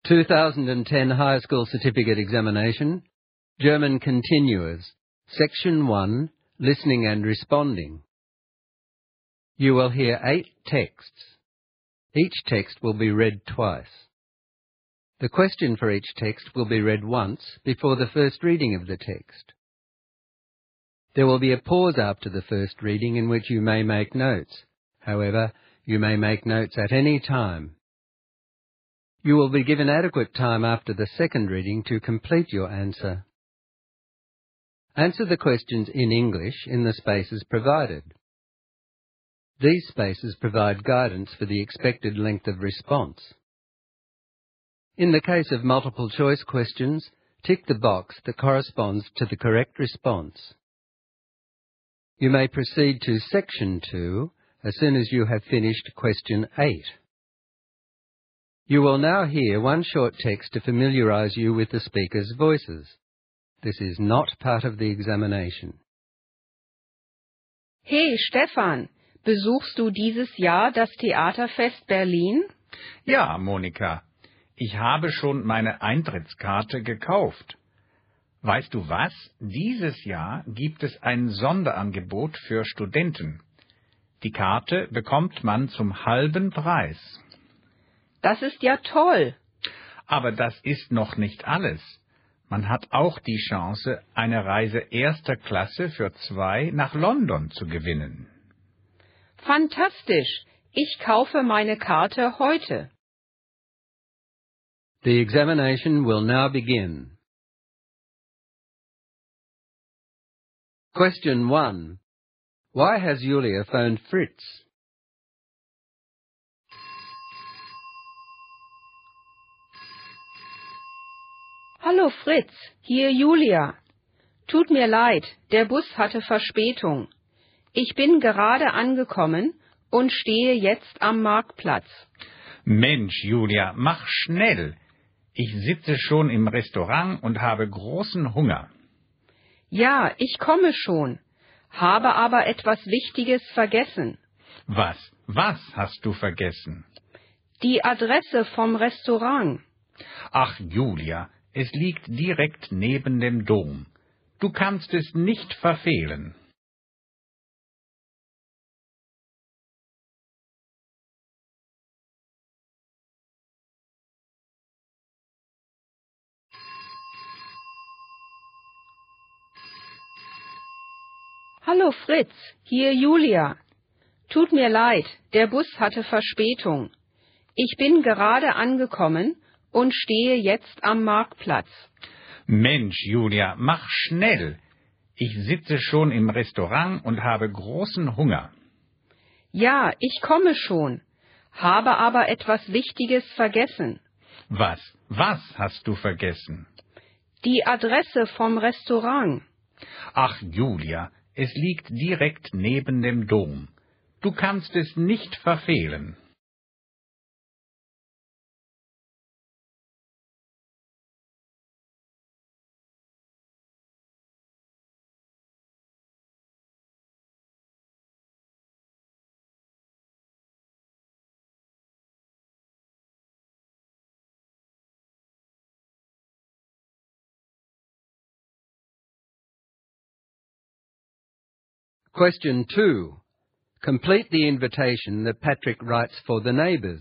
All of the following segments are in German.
2010 High School Certificate Examination, German Continuers, Section 1, Listening and Responding. You will hear 8 texts. Each text will be read twice. The question for each text will be read once before the first reading of the text. There will be a pause after the first reading in which you may make notes. However, you may make notes at any time. You will be given adequate time after the second reading to complete your answer. Answer the questions in English in the spaces provided. These spaces provide guidance for the expected length of response. In the case of multiple choice questions, tick the box that corresponds to the correct response. You may proceed to Section 2 as soon as you have finished Question 8. You will now hear one short text to familiarize you with the speakers' voices. This is not part of the examination. Hey Stefan, besuchst du dieses Jahr das Theaterfest Berlin? Ja, Monika, ich habe schon meine Eintrittskarte gekauft. Weißt du was? Dieses Jahr gibt es ein Sonderangebot für Studenten. Die Karte bekommt man zum halben Preis. Das ist ja toll. Aber das ist noch nicht alles. Man hat auch die Chance, eine Reise erster Klasse für 2 nach London zu gewinnen. Fantastisch. Ich kaufe meine Karte heute. The examination will now begin. Question 1. Why has Julia phoned Fritz? Hallo Fritz, hier Julia. Tut mir leid, der Bus hatte Verspätung. Ich bin gerade angekommen und stehe jetzt am Marktplatz. Mensch, Julia, mach schnell. Ich sitze schon im Restaurant und habe großen Hunger. Ja, ich komme schon, habe aber etwas Wichtiges vergessen. Was? Was hast du vergessen? Die Adresse vom Restaurant. Ach, Julia, es liegt direkt neben dem Dom. Du kannst es nicht verfehlen. Hallo Fritz, hier Julia. Tut mir leid, der Bus hatte Verspätung. Ich bin gerade angekommen und stehe jetzt am Marktplatz. Mensch, Julia, mach schnell. Ich sitze schon im Restaurant und habe großen Hunger. Ja, ich komme schon, habe aber etwas Wichtiges vergessen. Was? Was hast du vergessen? Die Adresse vom Restaurant. Ach, Julia, es liegt direkt neben dem Dom. Du kannst es nicht verfehlen. Question 2. Complete the invitation that Patrick writes for the neighbours.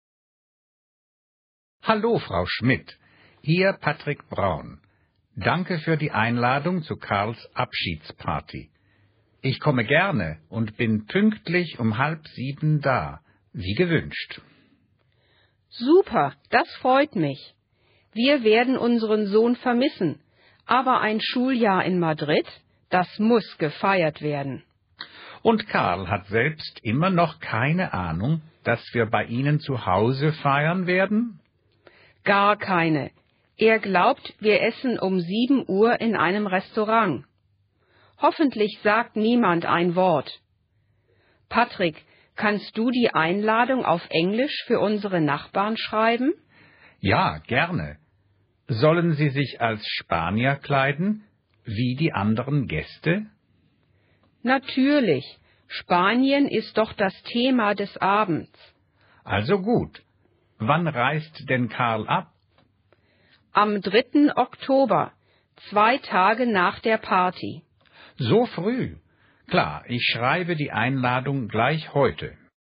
Hallo, Frau Schmidt. Hier Patrick Braun. Danke für die Einladung zu Karls Abschiedsparty. Ich komme gerne und bin pünktlich um 6:30 da, wie gewünscht. Super, das freut mich. Wir werden unseren Sohn vermissen, aber ein Schuljahr in Madrid, das muss gefeiert werden. Und Karl hat selbst immer noch keine Ahnung, dass wir bei Ihnen zu Hause feiern werden? Gar keine. Er glaubt, wir essen um 7 Uhr in einem Restaurant. Hoffentlich sagt niemand ein Wort. Patrick, kannst du die Einladung auf Englisch für unsere Nachbarn schreiben? Ja, gerne. Sollen Sie sich als Spanier kleiden, wie die anderen Gäste? Natürlich. Spanien ist doch das Thema des Abends. Also gut. Wann reist denn Karl ab Am 3. Oktober, 2 Tage nach der Party. So früh? Klar, ich schreibe die Einladung gleich heute.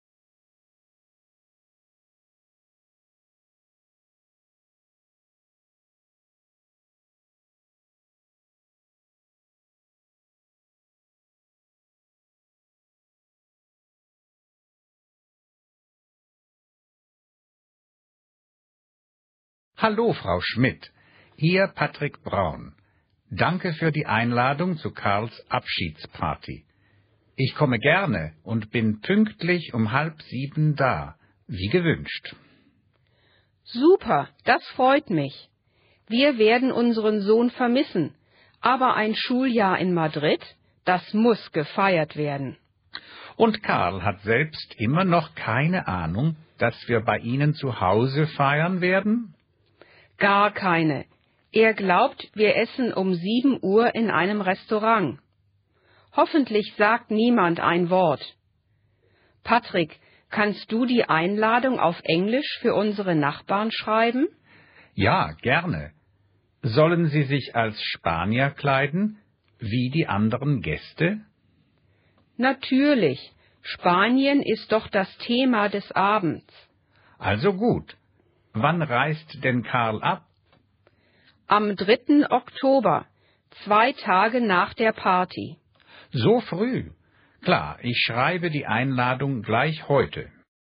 Hallo, Frau Schmidt. Hier Patrick Braun. Danke für die Einladung zu Karls Abschiedsparty. Ich komme gerne und bin pünktlich um 6:30 da, wie gewünscht. Super, das freut mich. Wir werden unseren Sohn vermissen, aber ein Schuljahr in Madrid, das muss gefeiert werden. Und Karl hat selbst immer noch keine Ahnung, dass wir bei Ihnen zu Hause feiern werden? Gar keine. Er glaubt, wir essen um 7 Uhr in einem Restaurant. Hoffentlich sagt niemand ein Wort. Patrick, kannst du die Einladung auf Englisch für unsere Nachbarn schreiben? Ja, gerne. Sollen Sie sich als Spanier kleiden, wie die anderen Gäste? Natürlich. Spanien ist doch das Thema des Abends. Also gut. Wann reist denn Karl ab? Am 3. Oktober, 2 Tage nach der Party. So früh? Klar, ich schreibe die Einladung gleich heute.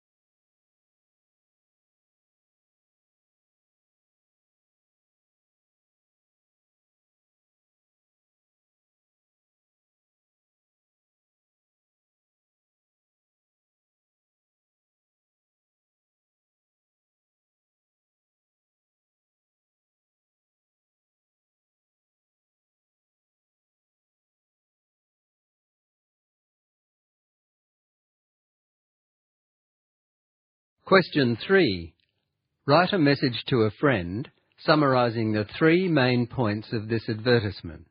Question 3. Write a message to a friend summarizing the 3 main points of this advertisement.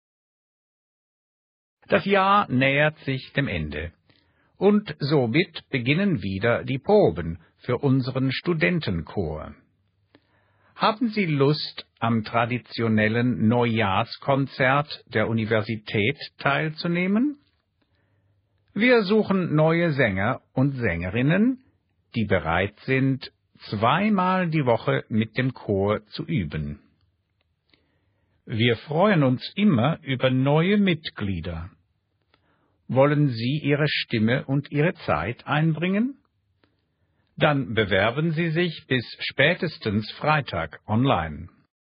Das Jahr nähert sich dem Ende. Und somit beginnen wieder die Proben für unseren Studentenchor. Haben Sie Lust, am traditionellen Neujahrskonzert der Universität teilzunehmen? Wir suchen neue Sänger und Sängerinnen, die bereit sind, 2-mal die Woche mit dem Chor zu üben. Wir freuen uns immer über neue Mitglieder. Wollen Sie Ihre Stimme und Ihre Zeit einbringen? Dann bewerben Sie sich bis spätestens Freitag online.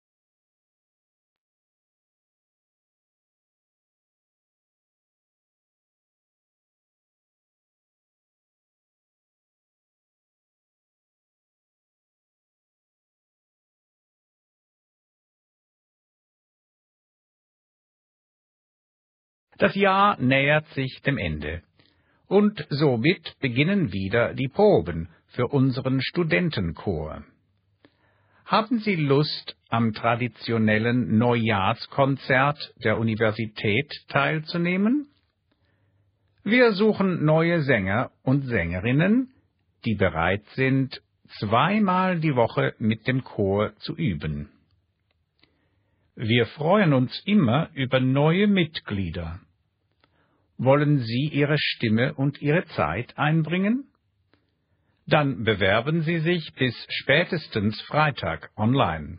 Das Jahr nähert sich dem Ende. Und somit beginnen wieder die Proben für unseren Studentenchor. Haben Sie Lust, am traditionellen Neujahrskonzert der Universität teilzunehmen? Wir suchen neue Sänger und Sängerinnen, die bereit sind, 2-mal die Woche mit dem Chor zu üben. Wir freuen uns immer über neue Mitglieder. Wollen Sie Ihre Stimme und Ihre Zeit einbringen? Dann bewerben Sie sich bis spätestens Freitag online.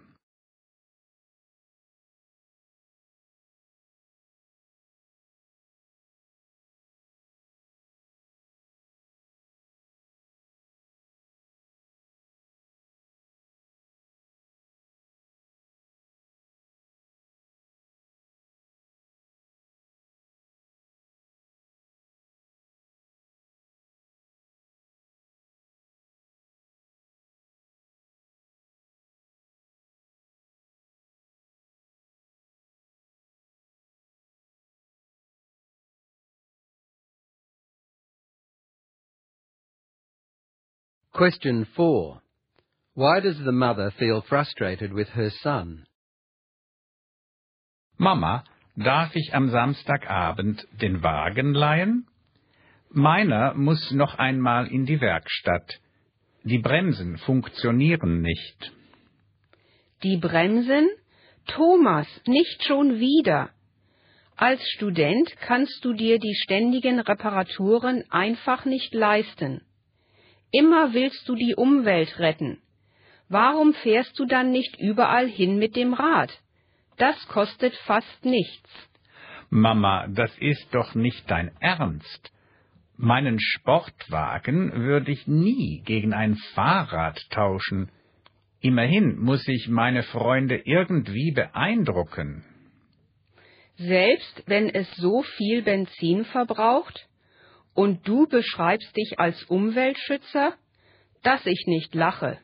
Question 4. Why does the mother feel frustrated with her son? Mama, darf ich am Samstagabend den Wagen leihen? Meiner muss noch einmal in die Werkstatt. Die Bremsen funktionieren nicht. Die Bremsen? Thomas, nicht schon wieder! Als Student kannst du dir die ständigen Reparaturen einfach nicht leisten. Immer willst du die Umwelt retten. Warum fährst du dann nicht überall hin mit dem Rad? Das kostet fast nichts. Mama, das ist doch nicht dein Ernst. Meinen Sportwagen würde ich nie gegen ein Fahrrad tauschen. Immerhin muss ich meine Freunde irgendwie beeindrucken. Selbst wenn es so viel Benzin verbraucht und du beschreibst dich als Umweltschützer, dass ich nicht lache.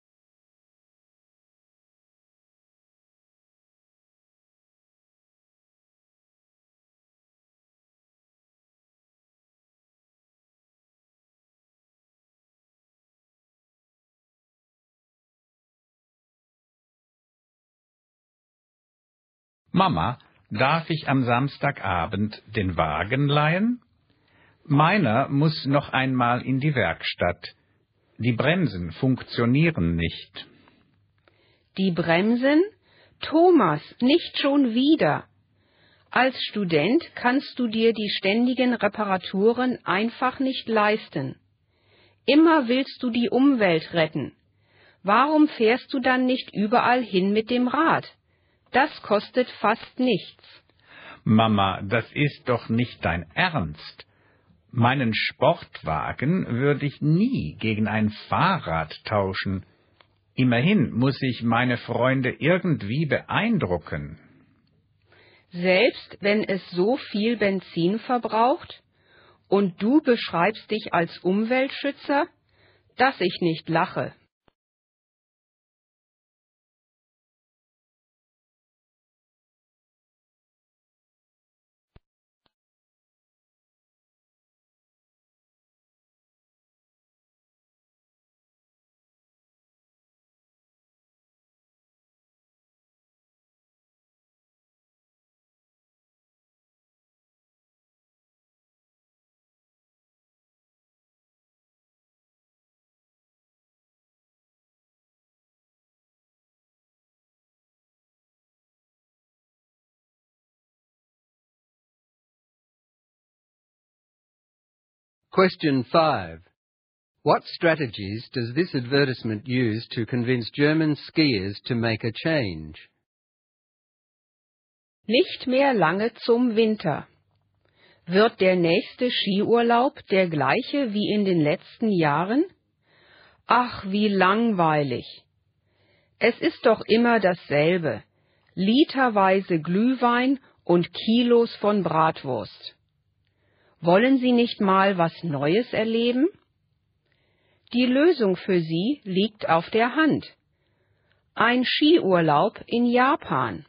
Mama, darf ich am Samstagabend den Wagen leihen? Meiner muss noch einmal in die Werkstatt. Die Bremsen funktionieren nicht. Die Bremsen? Thomas, nicht schon wieder! Als Student kannst du dir die ständigen Reparaturen einfach nicht leisten. Immer willst du die Umwelt retten. Warum fährst du dann nicht überall hin mit dem Rad? Das kostet fast nichts. Mama, das ist doch nicht dein Ernst. Meinen Sportwagen würde ich nie gegen ein Fahrrad tauschen. Immerhin muss ich meine Freunde irgendwie beeindrucken. Selbst wenn es so viel Benzin verbraucht und du beschreibst dich als Umweltschützer, dass ich nicht lache. Question 5. What strategies does this advertisement use to convince German skiers to make a change? Nicht mehr lange zum Winter. Wird der nächste Skiurlaub der gleiche wie in den letzten Jahren? Ach, wie langweilig. Es ist doch immer dasselbe. Literweise Glühwein und Kilos von Bratwurst. Wollen Sie nicht mal was Neues erleben? Die Lösung für Sie liegt auf der Hand. Ein Skiurlaub in Japan.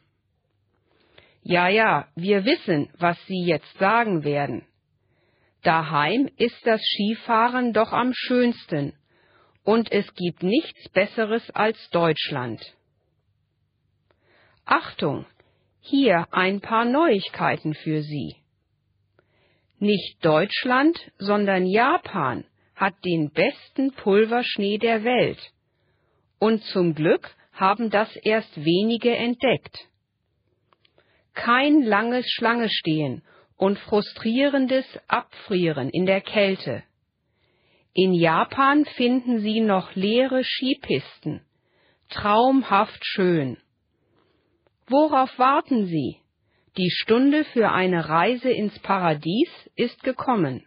Ja, wir wissen, was Sie jetzt sagen werden. Daheim ist das Skifahren doch am schönsten und es gibt nichts Besseres als Deutschland. Achtung, hier ein paar Neuigkeiten für Sie. Nicht Deutschland, sondern Japan hat den besten Pulverschnee der Welt. Und zum Glück haben das erst wenige entdeckt. Kein langes Schlangestehen und frustrierendes Abfrieren in der Kälte. In Japan finden Sie noch leere Skipisten. Traumhaft schön. Worauf warten Sie? Die Stunde für eine Reise ins Paradies ist gekommen.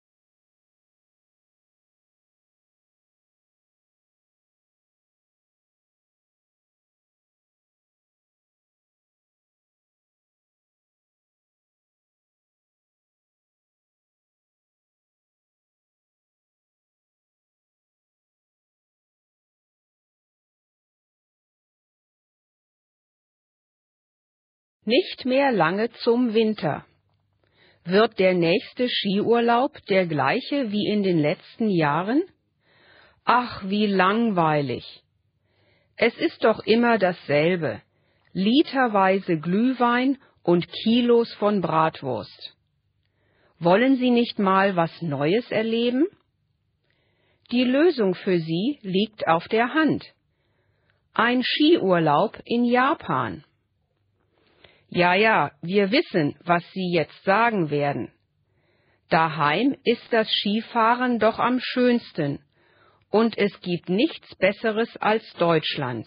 Nicht mehr lange zum Winter. Wird der nächste Skiurlaub der gleiche wie in den letzten Jahren? Ach, wie langweilig. Es ist doch immer dasselbe. Literweise Glühwein und Kilos von Bratwurst. Wollen Sie nicht mal was Neues erleben? Die Lösung für Sie liegt auf der Hand. Ein Skiurlaub in Japan. Ja, ja, wir wissen, was Sie jetzt sagen werden. Daheim ist das Skifahren doch am schönsten und es gibt nichts Besseres als Deutschland.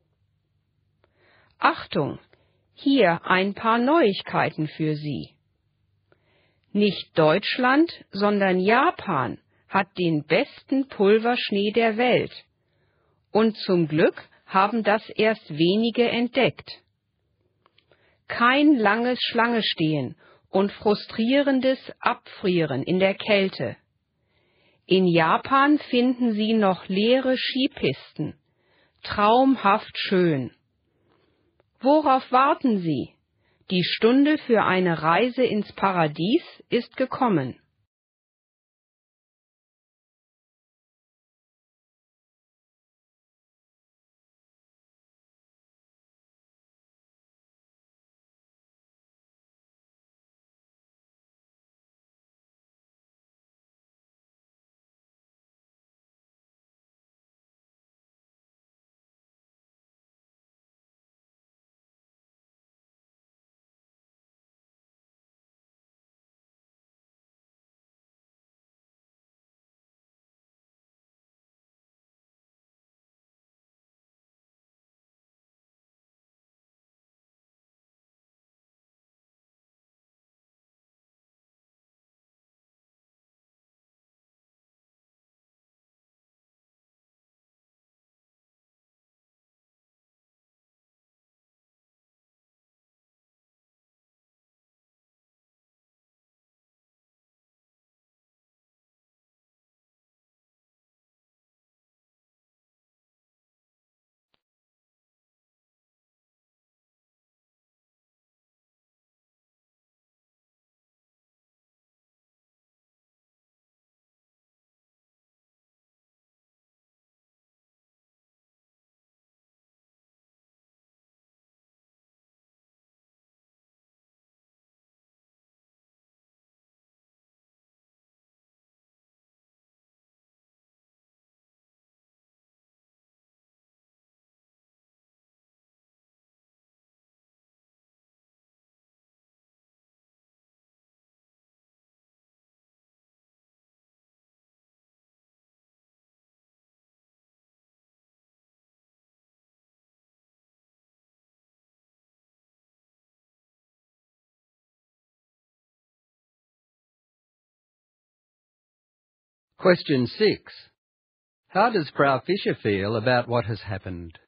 Achtung, hier ein paar Neuigkeiten für Sie. Nicht Deutschland, sondern Japan hat den besten Pulverschnee der Welt. Und zum Glück haben das erst wenige entdeckt. Kein langes Schlangestehen und frustrierendes Abfrieren in der Kälte. In Japan finden Sie noch leere Skipisten. Traumhaft schön. Worauf warten Sie? Die Stunde für eine Reise ins Paradies ist gekommen. Question 6. How does Frau Fischer feel about what has happened?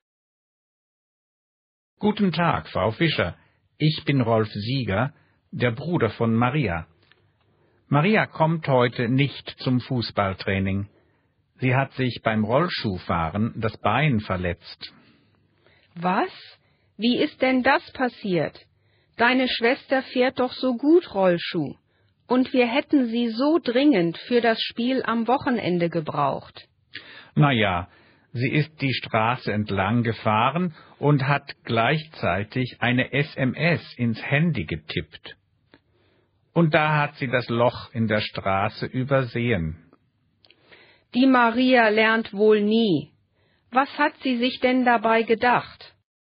Guten Tag, Frau Fischer. Ich bin Rolf Sieger, der Bruder von Maria. Maria kommt heute nicht zum Fußballtraining. Sie hat sich beim Rollschuhfahren das Bein verletzt. Was? Wie ist denn das passiert? Deine Schwester fährt doch so gut Rollschuh. Und wir hätten sie so dringend für das Spiel am Wochenende gebraucht. Na ja, sie ist die Straße entlang gefahren und hat gleichzeitig eine SMS ins Handy getippt. Und da hat sie das Loch in der Straße übersehen. Die Maria lernt wohl nie. Was hat sie sich denn dabei gedacht?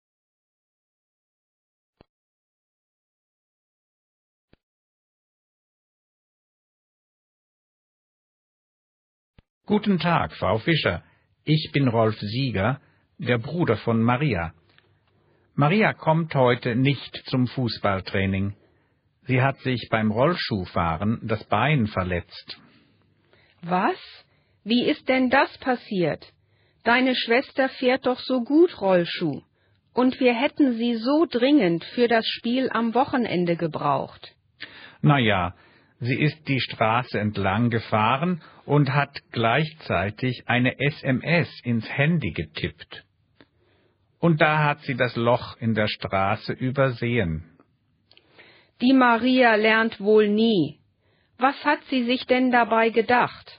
Guten Tag, Frau Fischer. Ich bin Rolf Sieger, der Bruder von Maria. Maria kommt heute nicht zum Fußballtraining. Sie hat sich beim Rollschuhfahren das Bein verletzt. Was? Wie ist denn das passiert? Deine Schwester fährt doch so gut Rollschuh. Und wir hätten sie so dringend für das Spiel am Wochenende gebraucht. Na ja, sie ist die Straße entlang gefahren und hat gleichzeitig eine SMS ins Handy getippt. Und da hat sie das Loch in der Straße übersehen. Die Maria lernt wohl nie. Was hat sie sich denn dabei gedacht?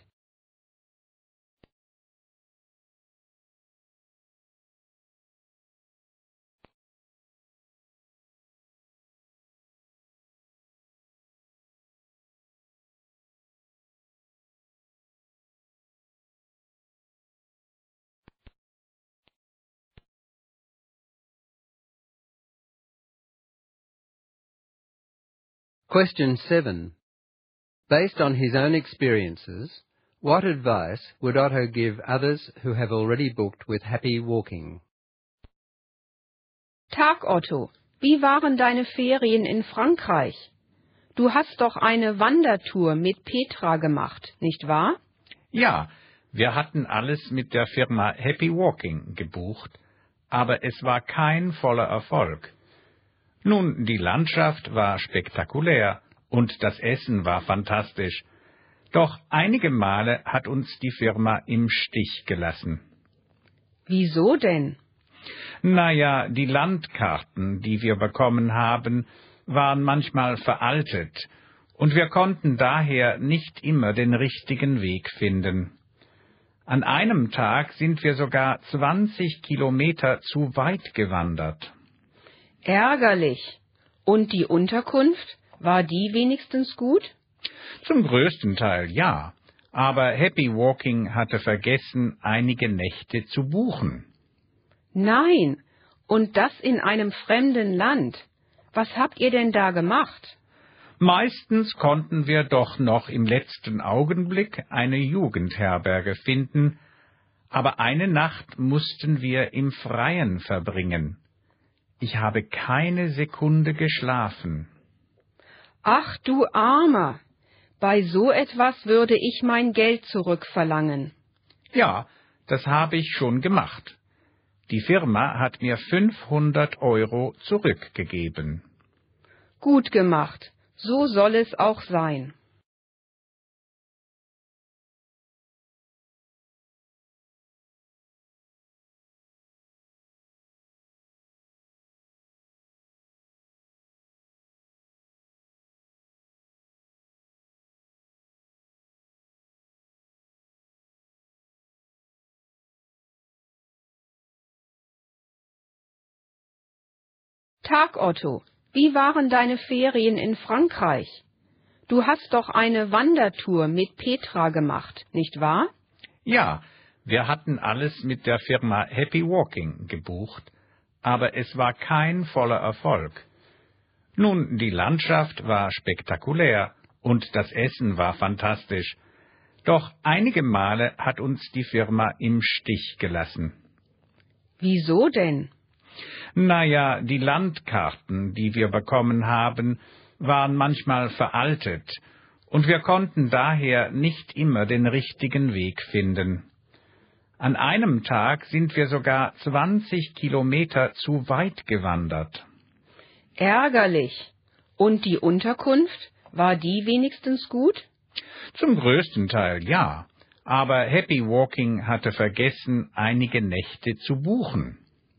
Question 7. Based on his own experiences, what advice would Otto give others who have already booked with Happy Walking? Tag Otto, wie waren deine Ferien in Frankreich? Du hast doch eine Wandertour mit Petra gemacht, nicht wahr? Ja, wir hatten alles mit der Firma Happy Walking gebucht, aber es war kein voller Erfolg. Nun, die Landschaft war spektakulär und das Essen war fantastisch. Doch einige Male hat uns die Firma im Stich gelassen. Wieso denn? Naja, die Landkarten, die wir bekommen haben, waren manchmal veraltet, und wir konnten daher nicht immer den richtigen Weg finden. An einem Tag sind wir sogar 20 Kilometer zu weit gewandert. Ärgerlich. Und die Unterkunft, war die wenigstens gut? Zum größten Teil ja, aber Happy Walking hatte vergessen, einige Nächte zu buchen. Nein, und das in einem fremden Land. Was habt ihr denn da gemacht? Meistens konnten wir doch noch im letzten Augenblick eine Jugendherberge finden, aber eine Nacht mussten wir im Freien verbringen. Ich habe keine Sekunde geschlafen. Ach du Armer, bei so etwas würde ich mein Geld zurückverlangen. Ja, das habe ich schon gemacht. Die Firma hat mir 500 € zurückgegeben. Gut gemacht, so soll es auch sein. Tag Otto, wie waren deine Ferien in Frankreich? Du hast doch eine Wandertour mit Petra gemacht, nicht wahr? Ja, wir hatten alles mit der Firma Happy Walking gebucht, aber es war kein voller Erfolg. Nun, die Landschaft war spektakulär und das Essen war fantastisch. Doch einige Male hat uns die Firma im Stich gelassen. Wieso denn? Naja, die Landkarten, die wir bekommen haben, waren manchmal veraltet, und wir konnten daher nicht immer den richtigen Weg finden. An einem Tag sind wir sogar 20 Kilometer zu weit gewandert. Ärgerlich. Und die Unterkunft, war die wenigstens gut? Zum größten Teil ja, aber Happy Walking hatte vergessen, einige Nächte zu buchen.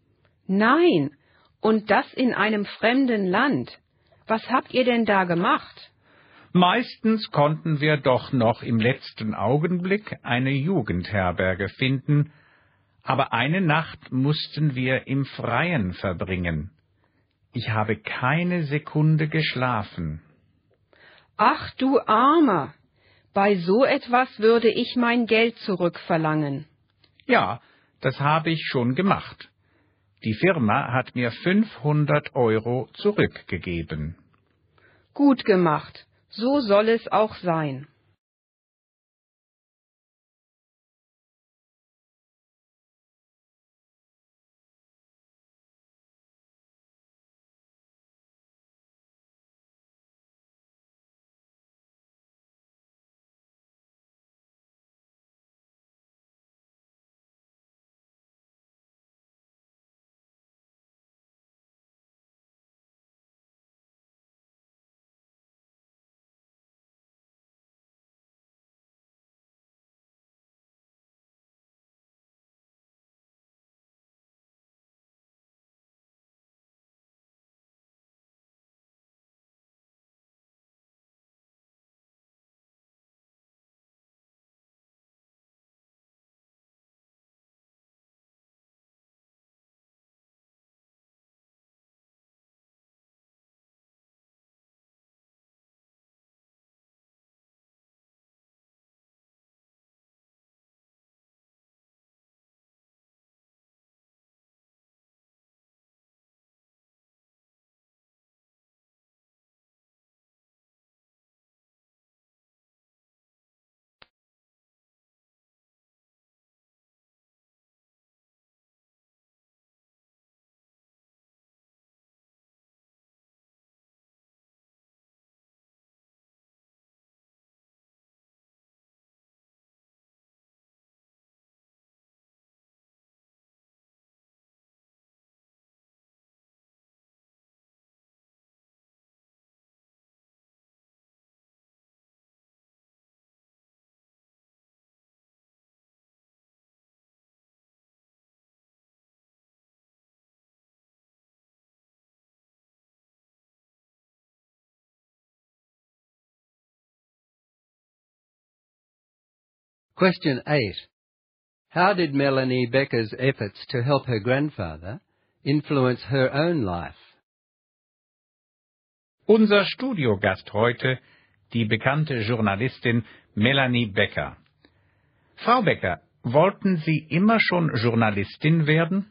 Nein, und das in einem fremden Land. Was habt ihr denn da gemacht? Meistens konnten wir doch noch im letzten Augenblick eine Jugendherberge finden, aber eine Nacht mussten wir im Freien verbringen. Ich habe keine Sekunde geschlafen. Ach du Armer, bei so etwas würde ich mein Geld zurückverlangen. Ja, das habe ich schon gemacht. Die Firma hat mir 500 € zurückgegeben. Gut gemacht, so soll es auch sein. Question 8. How did Melanie Becker's efforts to help her grandfather influence her own life? Unser Studiogast heute, die bekannte Journalistin Melanie Becker. Frau Becker, wollten Sie immer schon Journalistin werden?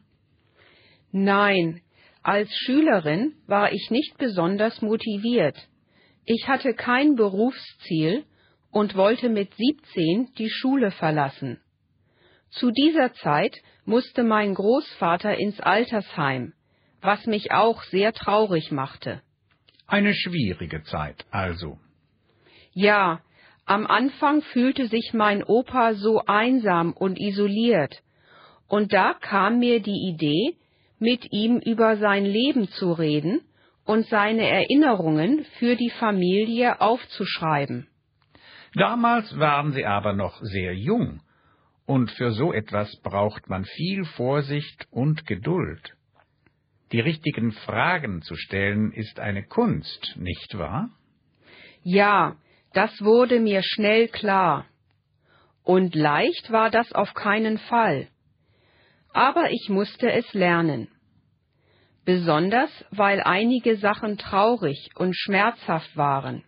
Nein, als Schülerin war ich nicht besonders motiviert. Ich hatte kein Berufsziel und wollte mit 17 die Schule verlassen. Zu dieser Zeit musste mein Großvater ins Altersheim, was mich auch sehr traurig machte. Eine schwierige Zeit, also. Ja, am Anfang fühlte sich mein Opa so einsam und isoliert, und da kam mir die Idee, mit ihm über sein Leben zu reden und seine Erinnerungen für die Familie aufzuschreiben. Damals waren Sie aber noch sehr jung, und für so etwas braucht man viel Vorsicht und Geduld. Die richtigen Fragen zu stellen ist eine Kunst, nicht wahr? Ja, das wurde mir schnell klar. Und leicht war das auf keinen Fall. Aber ich musste es lernen. Besonders, weil einige Sachen traurig und schmerzhaft waren.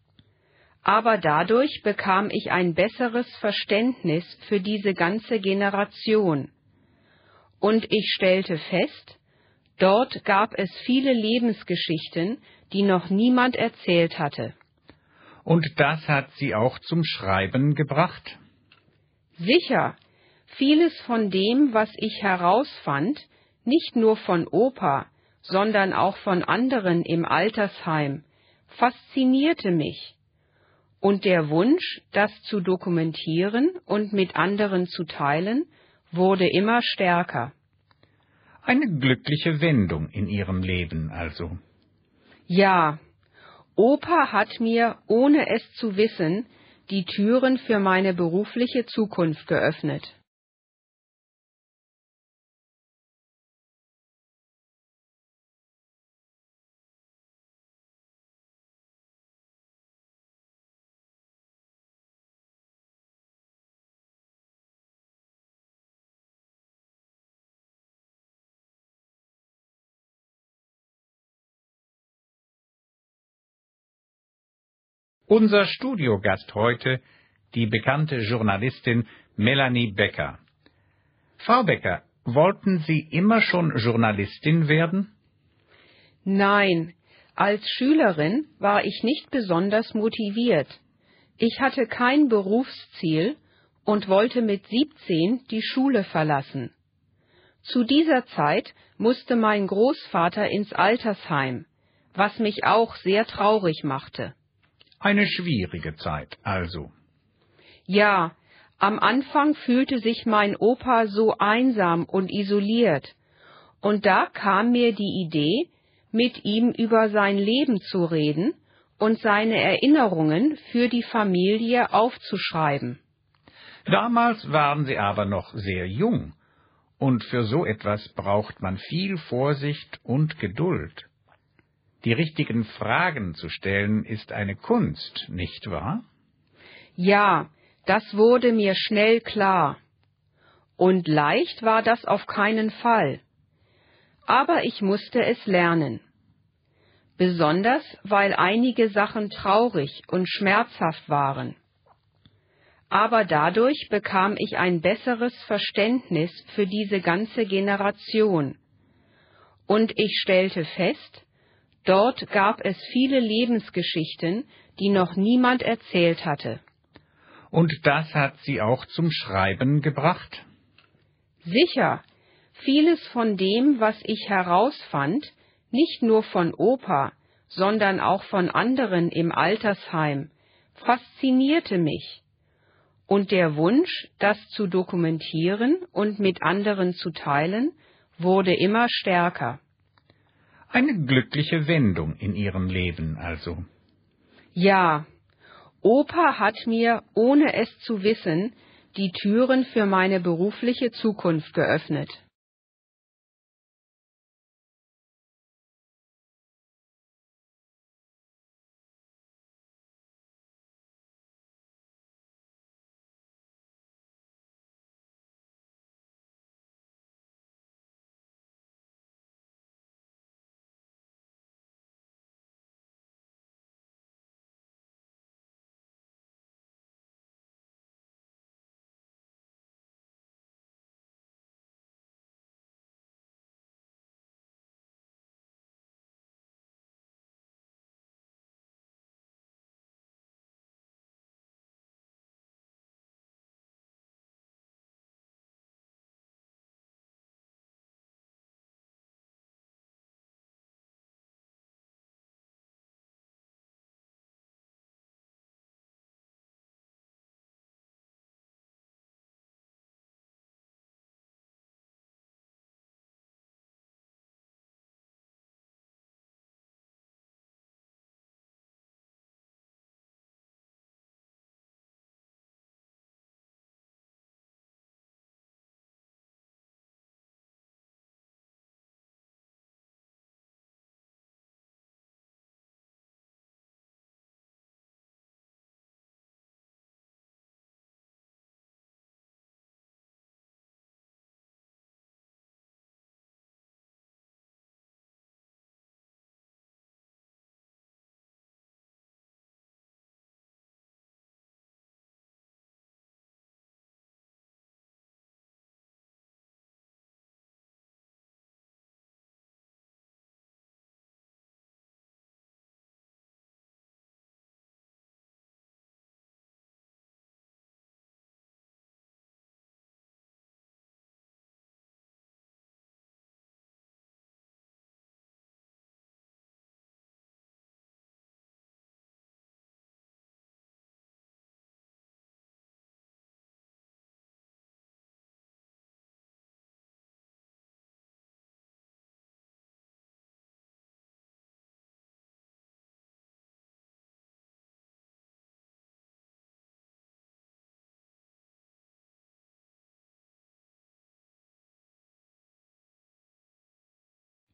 Aber dadurch bekam ich ein besseres Verständnis für diese ganze Generation. Und ich stellte fest, dort gab es viele Lebensgeschichten, die noch niemand erzählt hatte. Und das hat Sie auch zum Schreiben gebracht? Sicher, vieles von dem, was ich herausfand, nicht nur von Opa, sondern auch von anderen im Altersheim, faszinierte mich. Und der Wunsch, das zu dokumentieren und mit anderen zu teilen, wurde immer stärker. Eine glückliche Wendung in Ihrem Leben also. Ja, Opa hat mir, ohne es zu wissen, die Türen für meine berufliche Zukunft geöffnet. Unser Studiogast heute, die bekannte Journalistin Melanie Becker. Frau Becker, wollten Sie immer schon Journalistin werden? Nein, als Schülerin war ich nicht besonders motiviert. Ich hatte kein Berufsziel und wollte mit 17 die Schule verlassen. Zu dieser Zeit musste mein Großvater ins Altersheim, was mich auch sehr traurig machte. Eine schwierige Zeit, also. Ja, am Anfang fühlte sich mein Opa so einsam und isoliert, und da kam mir die Idee, mit ihm über sein Leben zu reden und seine Erinnerungen für die Familie aufzuschreiben. Damals waren Sie aber noch sehr jung, und für so etwas braucht man viel Vorsicht und Geduld. Die richtigen Fragen zu stellen ist eine Kunst, nicht wahr? Ja, das wurde mir schnell klar. Und leicht war das auf keinen Fall. Aber ich musste es lernen. Besonders, weil einige Sachen traurig und schmerzhaft waren. Aber dadurch bekam ich ein besseres Verständnis für diese ganze Generation. Und ich stellte fest, dort gab es viele Lebensgeschichten, die noch niemand erzählt hatte. Und das hat Sie auch zum Schreiben gebracht? Sicher, vieles von dem, was ich herausfand, nicht nur von Opa, sondern auch von anderen im Altersheim, faszinierte mich. Und der Wunsch, das zu dokumentieren und mit anderen zu teilen, wurde immer stärker. Eine glückliche Wendung in Ihrem Leben also. Ja, Opa hat mir, ohne es zu wissen, die Türen für meine berufliche Zukunft geöffnet.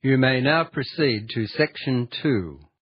You may now proceed to Section 2.